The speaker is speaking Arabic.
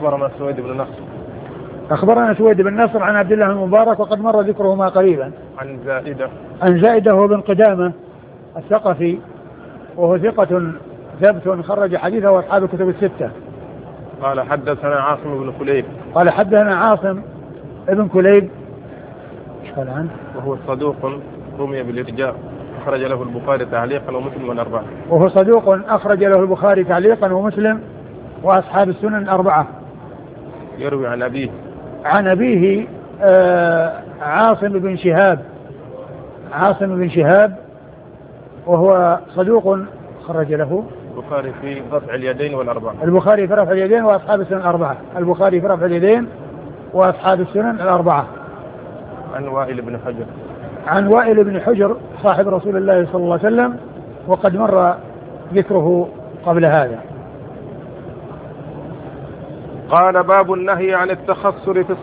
أخبرنا سويد بن نصر. أخبرنا سويد بن نصر عن عبد الله المبارك وقد مر ذكرهما قريبا. عن زائدة هو بن قدامة الثقفي وهو ثقة ثبت خرج حديثه أصحاب الكتب الستة. قال حدثنا عاصم بن كليب. قال حدثنا عاصم ابن كليب قال عنه وهو صدوق رمي بالإرجاء أخرج له البخاري تعليقا ومسلم والأربعة. وهو صدوق أخرج له البخاري تعليقا ومسلم وأصحاب السنن الأربعة. يروي عن أبيه عاصم بن شهاب وهو صدوق خرج له البخاري في رفع اليدين والأربعة. البخاري في رفع اليدين وأصحاب السنن الأربعة. البخاري في رفع اليدين وأصحاب السنن الأربعة. عن وائل بن حجر صاحب رسول الله صلى الله عليه وسلم وقد مر ذكره قبل هذا. قال باب النهي عن التخصر في